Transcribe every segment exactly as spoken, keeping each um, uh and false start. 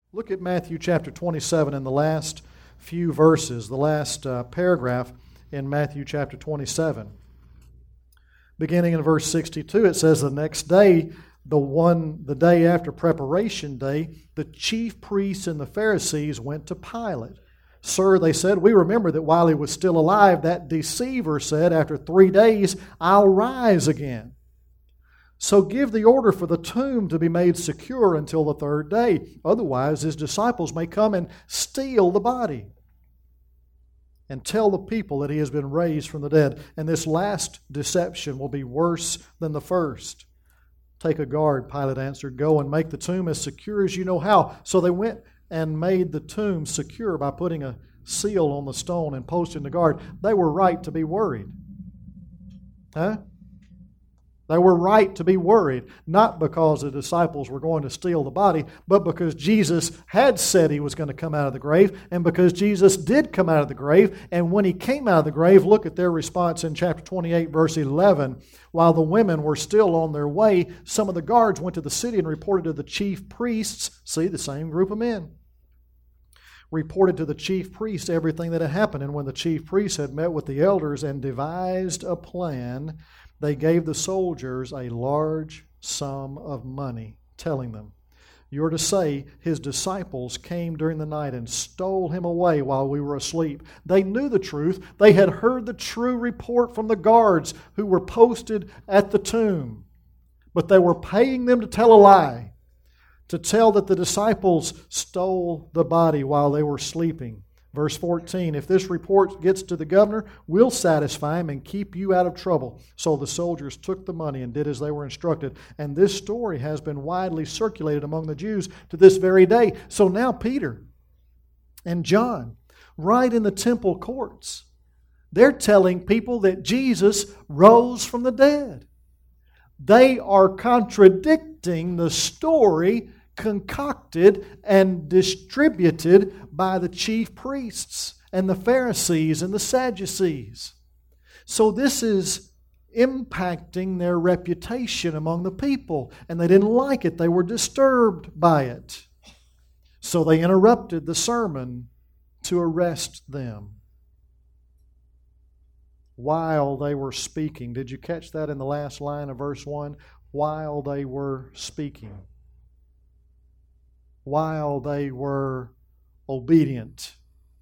Look at Matthew chapter twenty-seven in the last few verses, the last uh, paragraph in Matthew chapter twenty-seven. Beginning in verse sixty-two, it says, the next day, the one, the day after preparation day, the chief priests and the Pharisees went to Pilate. Sir, they said, we remember that while he was still alive, that deceiver said, after three days, I'll rise again. So give the order for the tomb to be made secure until the third day. Otherwise, his disciples may come and steal the body and tell the people that he has been raised from the dead. And this last deception will be worse than the first. Take a guard, Pilate answered. Go and make the tomb as secure as you know how. So they went and made the tomb secure by putting a seal on the stone and posting the guard. They were right to be worried. Huh? They were right to be worried, not because the disciples were going to steal the body, but because Jesus had said he was going to come out of the grave, and because Jesus did come out of the grave. And when he came out of the grave, look at their response in chapter twenty-eight, verse eleven. While the women were still on their way, some of the guards went to the city and reported to the chief priests, see, the same group of men, reported to the chief priests everything that had happened. And when the chief priests had met with the elders and devised a plan, they gave the soldiers a large sum of money, telling them, you're to say his disciples came during the night and stole him away while we were asleep. They knew the truth. They had heard the true report from the guards who were posted at the tomb. But they were paying them to tell a lie, to tell that the disciples stole the body while they were sleeping. Verse fourteen, if this report gets to the governor, we'll satisfy him and keep you out of trouble. So the soldiers took the money and did as they were instructed. And this story has been widely circulated among the Jews to this very day. So now Peter and John, right in the temple courts, they're telling people that Jesus rose from the dead. They are contradicting the story concocted and distributed by the chief priests and the Pharisees and the Sadducees. So this is impacting their reputation among the people, and they didn't like it. They were disturbed by it. So they interrupted the sermon to arrest them while they were speaking. Did you catch that in the last line of verse one? While they were speaking. While they were obedient,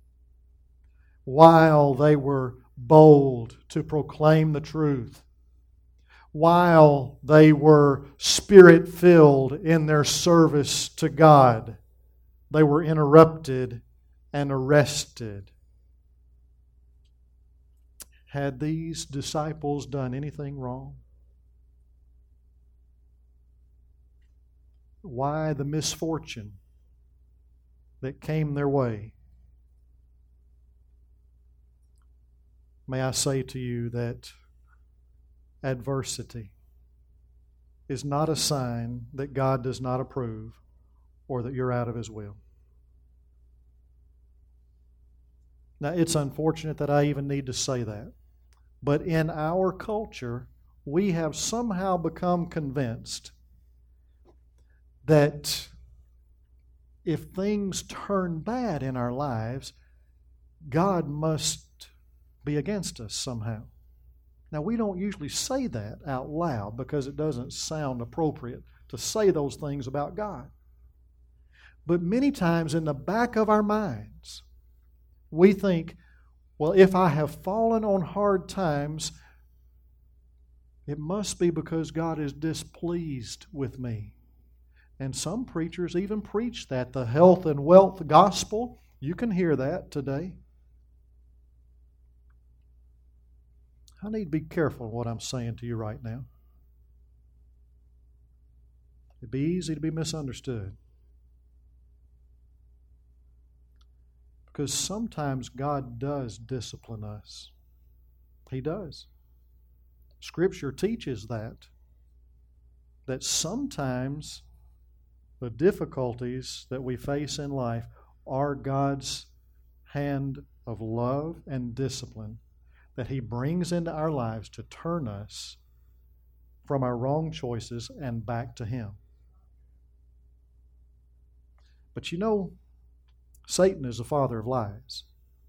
while they were bold to proclaim the truth, while they were Spirit-filled in their service to God, they were interrupted and arrested. Had these disciples done anything wrong? Why the misfortune that came their way? May I say to you that adversity is not a sign that God does not approve or that you're out of His will. Now, it's unfortunate that I even need to say that, but in our culture, we have somehow become convinced that if things turn bad in our lives, God must be against us somehow. Now, we don't usually say that out loud because it doesn't sound appropriate to say those things about God. But many times in the back of our minds, we think, well, if I have fallen on hard times, it must be because God is displeased with me. And some preachers even preach that, the health and wealth gospel. You can hear that today. I need to be careful what I'm saying to you right now. It'd be easy to be misunderstood. Because sometimes God does discipline us. He does. Scripture teaches that. That sometimes the difficulties that we face in life are God's hand of love and discipline that He brings into our lives to turn us from our wrong choices and back to Him. But you know, Satan is the father of lies.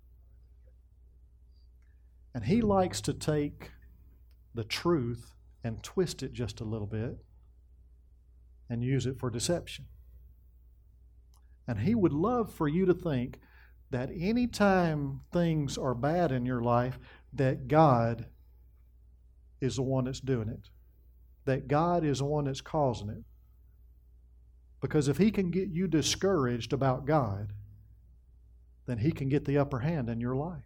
And he likes to take the truth and twist it just a little bit and use it for deception. And he would love for you to think that anytime things are bad in your life, that God is the one that's doing it. That God is the one that's causing it. Because if he can get you discouraged about God, then he can get the upper hand in your life.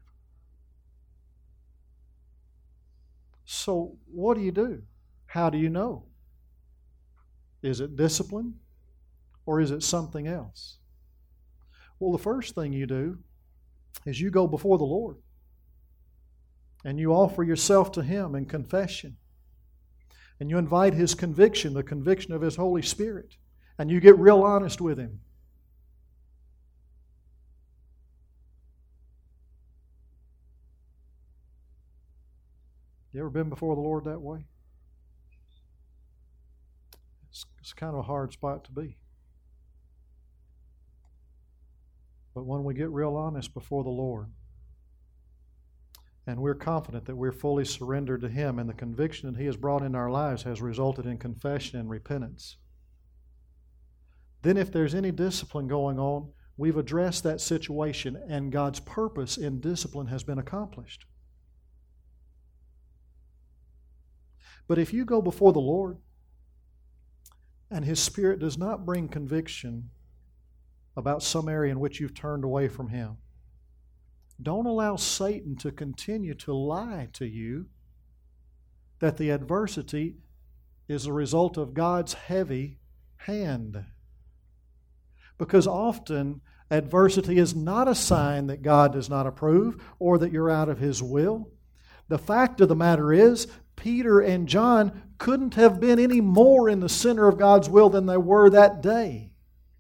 So what do you do? How do you know? Is it discipline or is it something else? Well, the first thing you do is you go before the Lord and you offer yourself to Him in confession. And you invite His conviction, the conviction of His Holy Spirit. And you get real honest with Him. You ever been before the Lord that way? It's, it's kind of a hard spot to be. But when we get real honest before the Lord, and we're confident that we're fully surrendered to Him, and the conviction that He has brought in our lives has resulted in confession and repentance, then if there's any discipline going on, we've addressed that situation, and God's purpose in discipline has been accomplished. But if you go before the Lord and His Spirit does not bring conviction about some area in which you've turned away from Him, don't allow Satan to continue to lie to you that the adversity is a result of God's heavy hand. Because often adversity is not a sign that God does not approve or that you're out of His will. The fact of the matter is, Peter and John couldn't have been any more in the center of God's will than they were that day.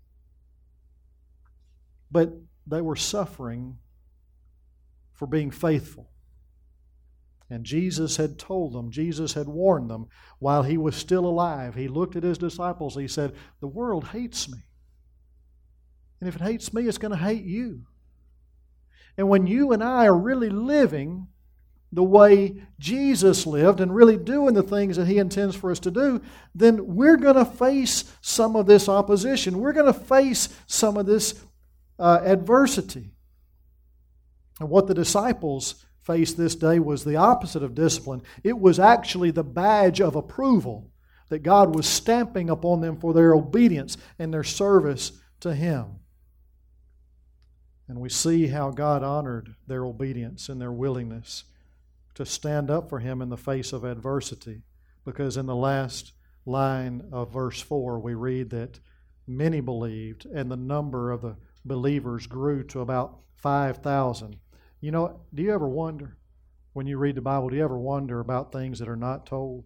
But they were suffering for being faithful. And Jesus had told them, Jesus had warned them while He was still alive. He looked at His disciples, He said, "The world hates me. And if it hates me, it's going to hate you." And when you and I are really living the way Jesus lived and really doing the things that He intends for us to do, then we're going to face some of this opposition. We're going to face some of this uh, adversity. And what the disciples faced this day was the opposite of discipline. It was actually the badge of approval that God was stamping upon them for their obedience and their service to Him. And we see how God honored their obedience and their willingness to stand up for Him in the face of adversity. Because in the last line of verse four, we read that many believed, and the number of the believers grew to about five thousand. You know, do you ever wonder, when you read the Bible, do you ever wonder about things that are not told?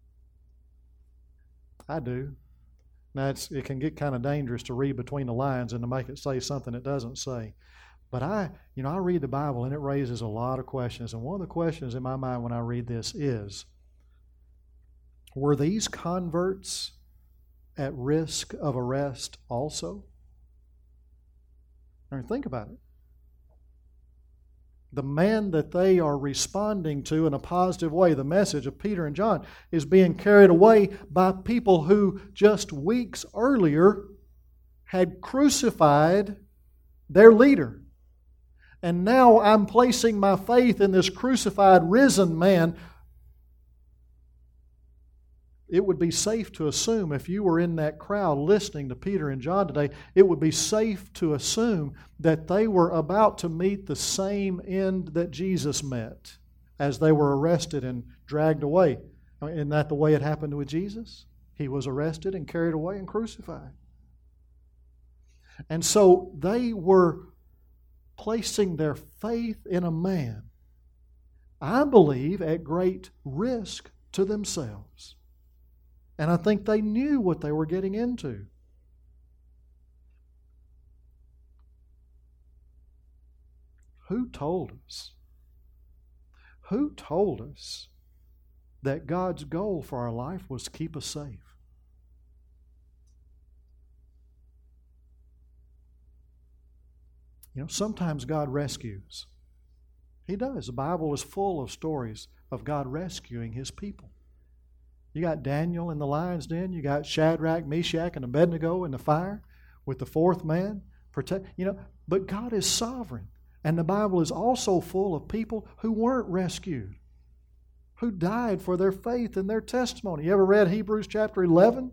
I do. Now, it's, it can get kind of dangerous to read between the lines and to make it say something it doesn't say. But I, you know, I read the Bible and it raises a lot of questions. And one of the questions in my mind when I read this is, were these converts at risk of arrest also? I mean, think about it. The man that they are responding to in a positive way, the message of Peter and John, is being carried away by people who just weeks earlier had crucified their leader. And now I'm placing my faith in this crucified, risen man. It would be safe to assume, if you were in that crowd listening to Peter and John today, it would be safe to assume that they were about to meet the same end that Jesus met as they were arrested and dragged away. I mean, isn't that the way it happened with Jesus? He was arrested and carried away and crucified. And so they were placing their faith in a man, I believe, at great risk to themselves. And I think they knew what they were getting into. Who told us? Who told us that God's goal for our life was to keep us safe? You know, sometimes God rescues. He does. The Bible is full of stories of God rescuing His people. You got Daniel in the lion's den. You got Shadrach, Meshach, and Abednego in the fire with the fourth man. Protect, you know, but God is sovereign. And the Bible is also full of people who weren't rescued, who died for their faith and their testimony. You ever read Hebrews chapter eleven?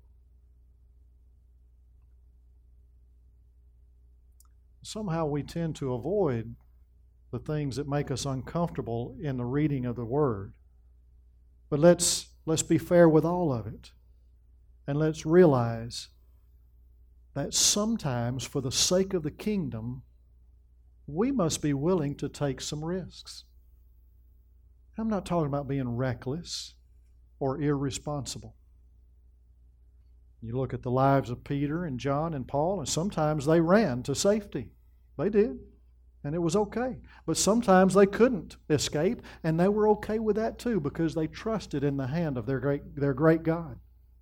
Somehow we tend to avoid the things that make us uncomfortable in the reading of the Word. But let's let's be fair with all of it. And let's realize that sometimes for the sake of the kingdom, we must be willing to take some risks. I'm not talking about being reckless or irresponsible. You look at the lives of Peter and John and Paul, and sometimes they ran to safety. They did, and it was okay. But sometimes they couldn't escape, and they were okay with that too because they trusted in the hand of their great, their great God.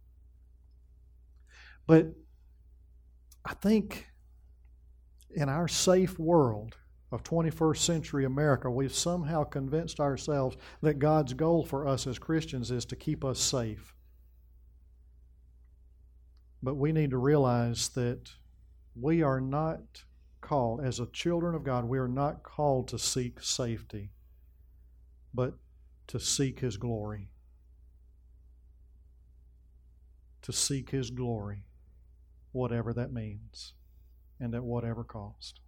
But I think in our safe world of twenty-first century America, we've somehow convinced ourselves that God's goal for us as Christians is to keep us safe. But we need to realize that we are not called, as a children of God, we are not called to seek safety, but to seek His glory. To seek His glory, whatever that means, and at whatever cost.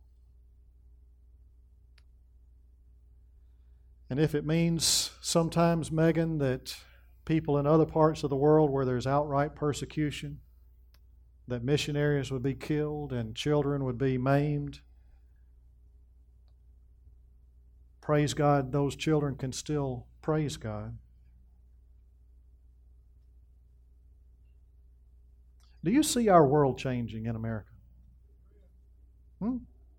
And if it means sometimes, Megan, that people in other parts of the world where there's outright persecution, that missionaries would be killed and children would be maimed, praise God, those children can still praise God. Do you see our world changing in America? Hmm?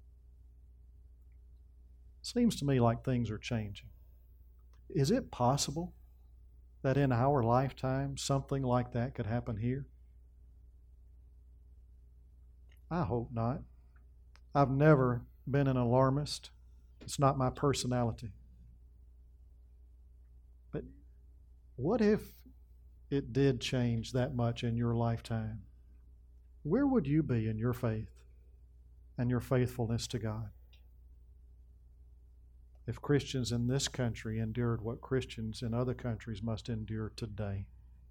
Seems to me like things are changing. Is it possible that in our lifetime something like that could happen here? I hope not. I've never been an alarmist. It's not my personality. But what if it did change that much in your lifetime? Where would you be in your faith and your faithfulness to God if Christians in this country endured what Christians in other countries must endure today?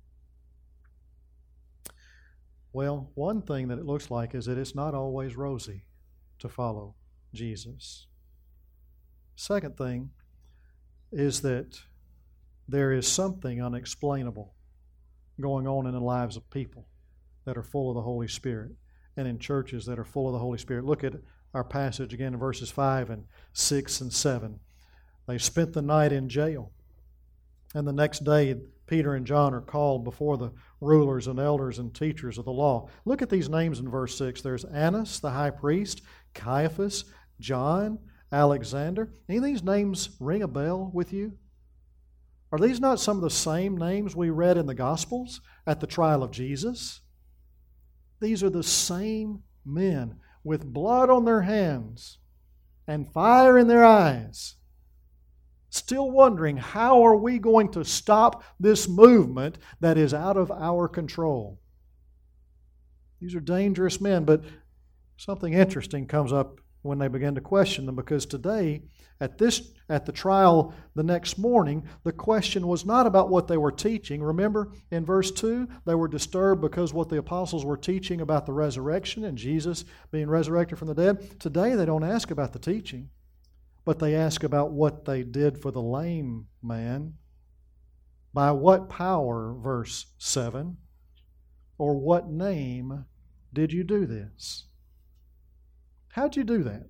Well, one thing that it looks like is that it's not always rosy to follow Jesus. Second thing is that there is something unexplainable going on in the lives of people that are full of the Holy Spirit and in churches that are full of the Holy Spirit. Look at our passage again in verses five and six and seven. They spent the night in jail, and the next day Peter and John are called before the rulers and elders and teachers of the law. Look at these names in verse six. There's Annas, the high priest, Caiaphas, John, Alexander. Any of these names ring a bell with you? Are these not some of the same names we read in the Gospels at the trial of Jesus? These are the same men with blood on their hands and fire in their eyes, still wondering, how are we going to stop this movement that is out of our control? These are dangerous men, but something interesting comes up when they begin to question them, because today, at this at the trial the next morning, the question was not about what they were teaching. Remember in verse two, they were disturbed because what the apostles were teaching about the resurrection and Jesus being resurrected from the dead. Today they don't ask about the teaching, but they ask about what they did for the lame man. By what power, verse seven, or what name did you do this? How'd you do that?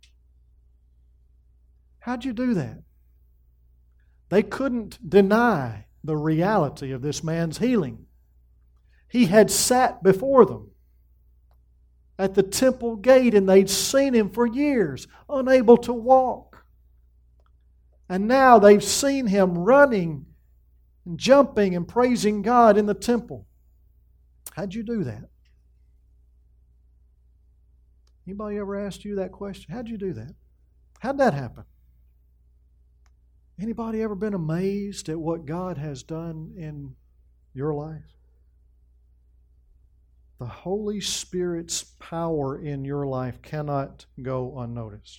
How'd you do that? They couldn't deny the reality of this man's healing. He had sat before them at the temple gate, and they'd seen him for years, unable to walk. And now they've seen him running and jumping and praising God in the temple. How'd you do that? Anybody ever asked you that question? How'd you do that? How'd that happen? Anybody ever been amazed at what God has done in your life? The Holy Spirit's power in your life cannot go unnoticed.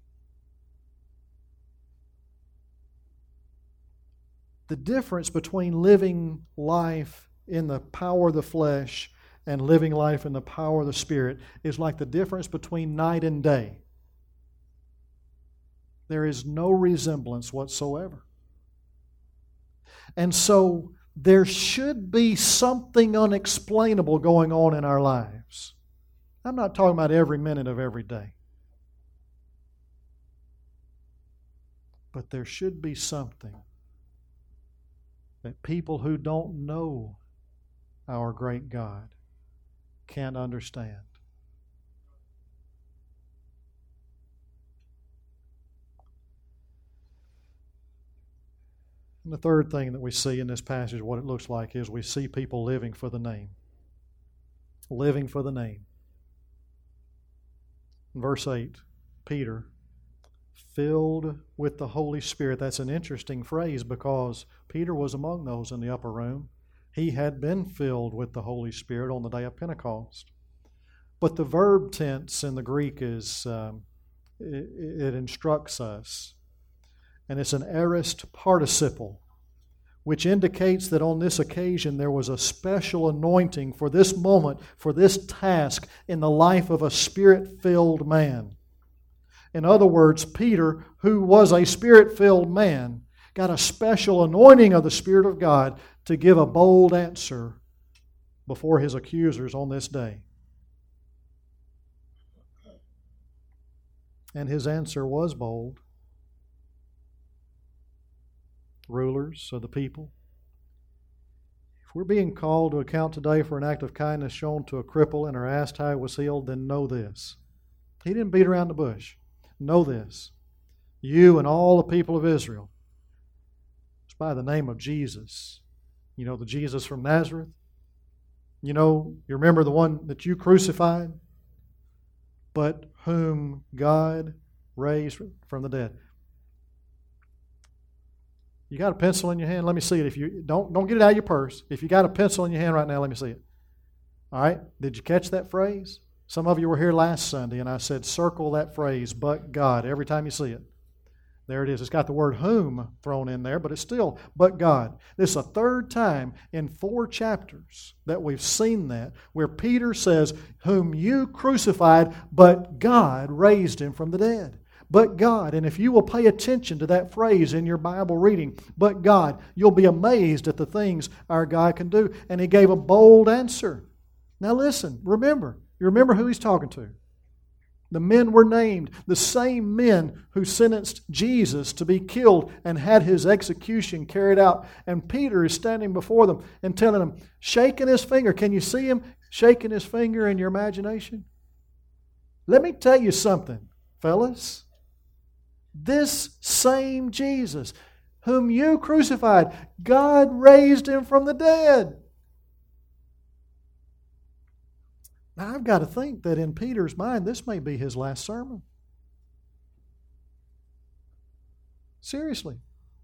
The difference between living life in the power of the flesh and living life in the power of the Spirit is like the difference between night and day. There is no resemblance whatsoever. And so there should be something unexplainable going on in our lives. I'm not talking about every minute of every day. But there should be something that people who don't know our great God can't understand. And the third thing that we see in this passage, what it looks like, is we see people living for the name. Living for the name. In verse eight, Peter, filled with the Holy Spirit. That's an interesting phrase because Peter was among those in the upper room. He had been filled with the Holy Spirit on the day of Pentecost. But the verb tense in the Greek is, um, it, it instructs us. And it's an aorist participle, which indicates that on this occasion there was a special anointing for this moment, for this task in the life of a Spirit-filled man. In other words, Peter, who was a Spirit-filled man, got a special anointing of the Spirit of God to give a bold answer before his accusers on this day. And his answer was bold. Rulers of the people, if we're being called to account today for an act of kindness shown to a cripple and are asked how he was healed, then know this. He didn't beat around the bush. Know this. You and all the people of Israel, it's by the name of Jesus. You know the Jesus from Nazareth? You know, you remember the one that you crucified? But whom God raised from the dead. You got a pencil in your hand? Let me see it. If you don't, don't get it out of your purse. If you got a pencil in your hand right now, let me see it. All right? Did you catch that phrase? Some of you were here last Sunday, and I said, circle that phrase, but God, every time you see it. There it is. It's got the word whom thrown in there, but it's still, but God. This is a third time in four chapters that we've seen that, where Peter says, whom you crucified, but God raised him from the dead. But God, and if you will pay attention to that phrase in your Bible reading, but God, you'll be amazed at the things our God can do. And he gave a bold answer. Now listen, remember, you remember who he's talking to. The men were named, the same men who sentenced Jesus to be killed and had his execution carried out. And Peter is standing before them and telling them, shaking his finger. Can you see him shaking his finger in your imagination? Let me tell you something, fellas. This same Jesus, whom you crucified, God raised him from the dead. Now, I've got to think that in Peter's mind, this may be his last sermon. Seriously.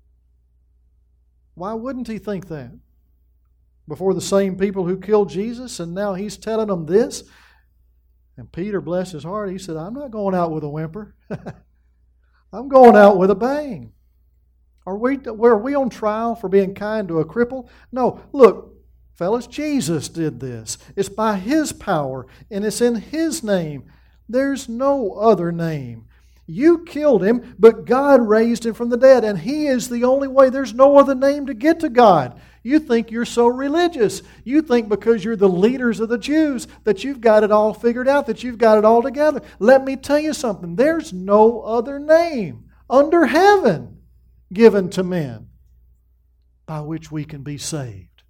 Why wouldn't he think that? Before the same people who killed Jesus, and now he's telling them this? And Peter, bless his heart, he said, I'm not going out with a whimper. I'm going out with a bang. Are we, are we on trial for being kind to a cripple? No. Look, fellas, Jesus did this. It's by His power, and it's in His name. There's no other name. You killed Him, but God raised Him from the dead, and He is the only way. There's no other name to get to God. You think you're so religious. You think because you're the leaders of the Jews that you've got it all figured out, that you've got it all together. Let me tell you something. There's no other name under heaven given to men by which we can be saved.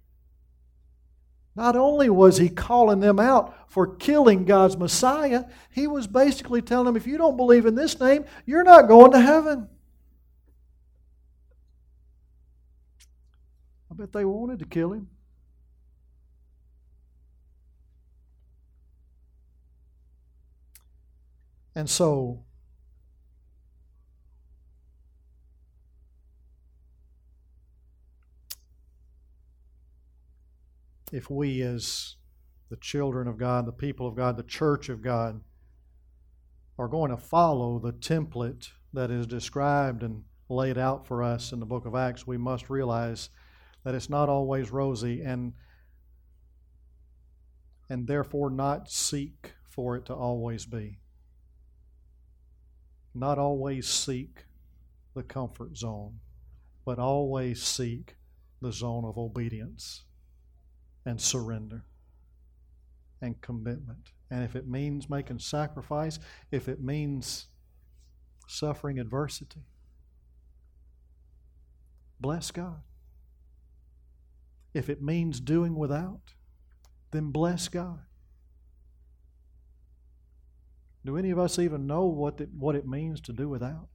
Not only was He calling them out for killing God's Messiah, He was basically telling them, if you don't believe in this name, you're not going to heaven. I bet they wanted to kill Him. And so, if we as the children of God, the people of God, the church of God, are going to follow the template that is described and laid out for us in the book of Acts, we must realize that it's not always rosy, and and therefore not seek for it to always be. Not always seek the comfort zone, but always seek the zone of obedience and surrender and commitment. And if it means making sacrifice, if it means suffering adversity, bless God. If it means doing without, then bless God. Do any of us even know what it, what it means to do without?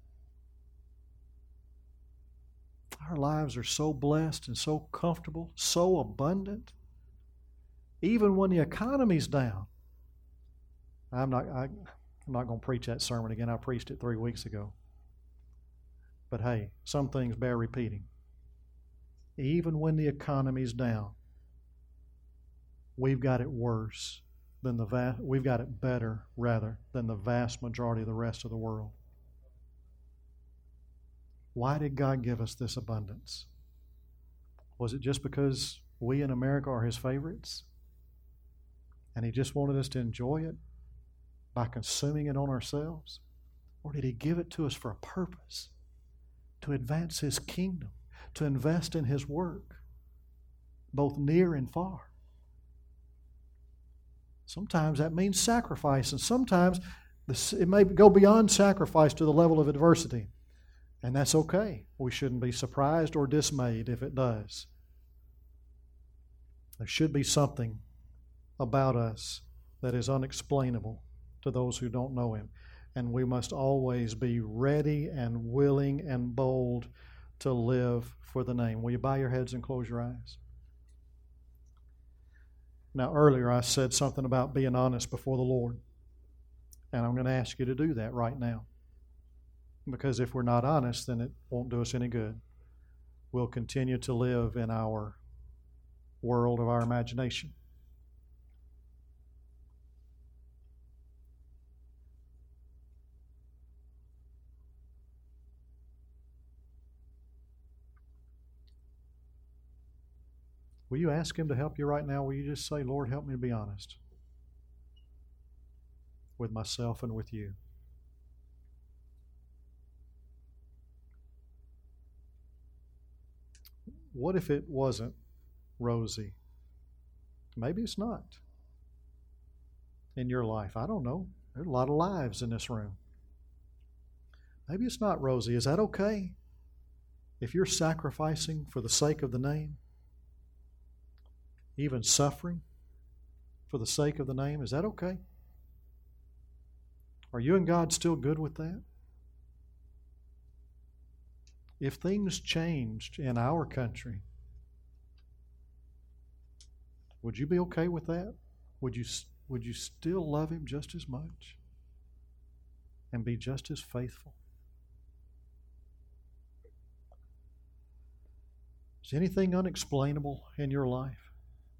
Our lives are so blessed and so comfortable, so abundant. Even when the economy's down. I'm not, I, I'm not going to preach that sermon again. I preached it three weeks ago. But hey, some things bear repeating. Even when the economy's down, we've got it worse than the vast, we've got it better, rather, than the vast majority of the rest of the world. Why did God give us this abundance? Was it just because we in America are His favorites? And He just wanted us to enjoy it by consuming it on ourselves? Or did He give it to us for a purpose? To advance His kingdom, to invest in His work, both near and far. Sometimes that means sacrifice, and sometimes it may go beyond sacrifice to the level of adversity. And that's okay. We shouldn't be surprised or dismayed if it does. There should be something about us that is unexplainable to those who don't know Him. And we must always be ready and willing and bold to live for the name. Will you bow your heads and close your eyes? Now, earlier I said something about being honest before the Lord. And I'm going to ask you to do that right now. Because if we're not honest, then it won't do us any good. We'll continue to live in our world of our imagination. Will you ask Him to help you right now? Will you just say, Lord, help me to be honest with myself and with you? What if it wasn't rosy? Maybe it's not in your life. I don't know. There's a lot of lives in this room. Maybe it's not rosy. Is that okay? If you're sacrificing for the sake of the name, even suffering for the sake of the name, is that okay? Are you and God still good with that? If things changed in our country, would you be okay with that? Would you, would you still love Him just as much and be just as faithful? Is anything unexplainable in your life?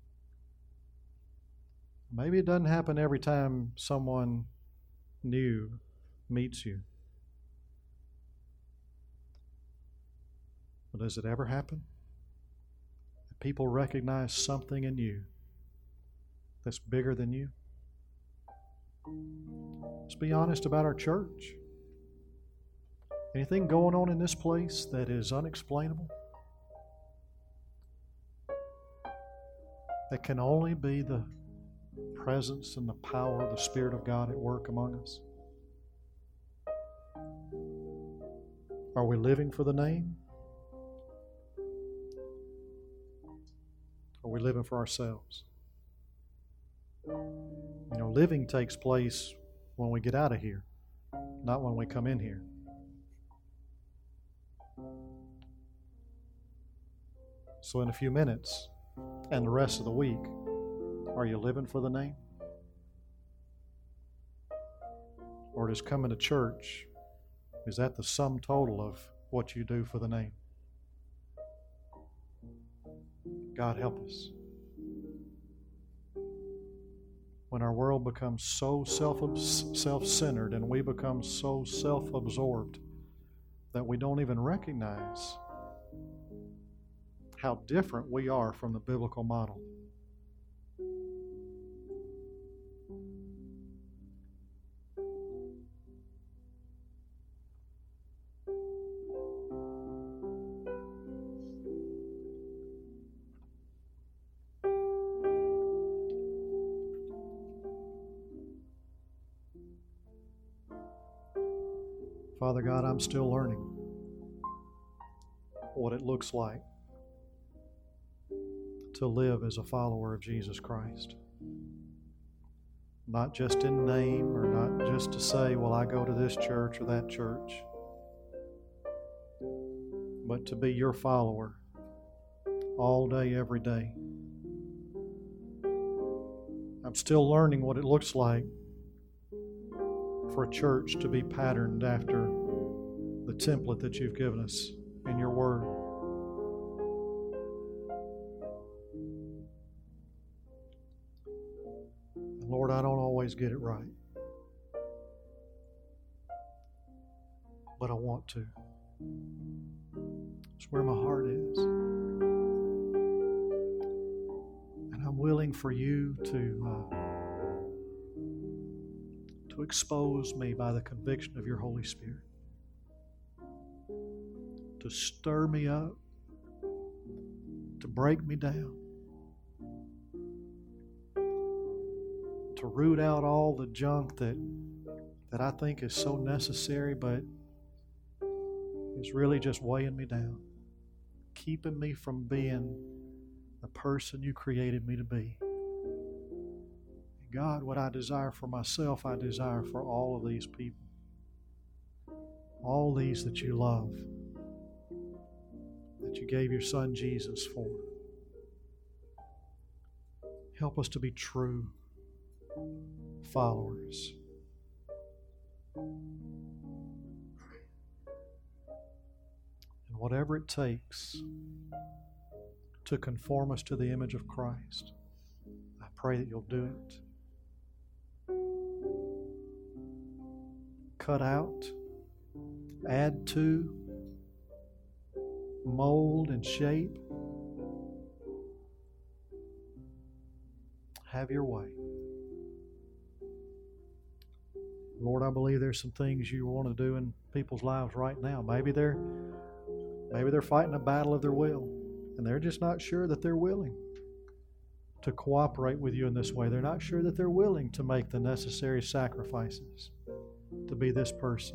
Maybe it doesn't happen every time someone new meets you. But does it ever happen? That people recognize something in you that's bigger than you? Let's be honest about our church. Anything going on in this place that is unexplainable? That can only be the presence and the power of the Spirit of God at work among us? Are we living for the name? Are we living for ourselves? You know, living takes place when we get out of here, not when we come in here. So in a few minutes and the rest of the week, are you living for the name? Or does coming to church, is that the sum total of what you do for the name? God help us. When our world becomes so self, self-centered and we become so self-absorbed that we don't even recognize how different we are from the biblical model. Father God, I'm still learning what it looks like to live as a follower of Jesus Christ. Not just in name, or not just to say, well, I go to this church or that church, but to be your follower all day, every day. I'm still learning what it looks like for a church to be patterned after the template that you've given us in your word. And Lord, I don't always get it right, but I want to. It's where my heart is. And I'm willing for you to uh, to expose me by the conviction of your Holy Spirit, to stir me up, to break me down, to root out all the junk that that I think is so necessary, but is really just weighing me down, keeping me from being the person you created me to be. God, what I desire for myself, I desire for all of these people. All these that you love, that you gave your Son Jesus for. Help us to be true followers. And whatever it takes to conform us to the image of Christ, I pray that you'll do it. Cut out, add to, mold and shape. Have your way. Lord, I believe there's some things you want to do in people's lives right now. Maybe they're maybe they're fighting a battle of their will, and they're just not sure that they're willing to cooperate with you in this way. They're not sure that they're willing to make the necessary sacrifices to be this person.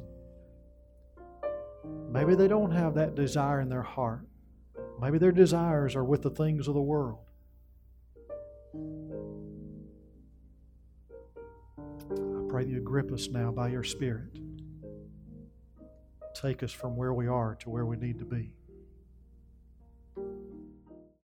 Maybe they don't have that desire in their heart. Maybe their desires are with the things of the world. I pray that you grip us now by your Spirit. Take us from where we are to where we need to be.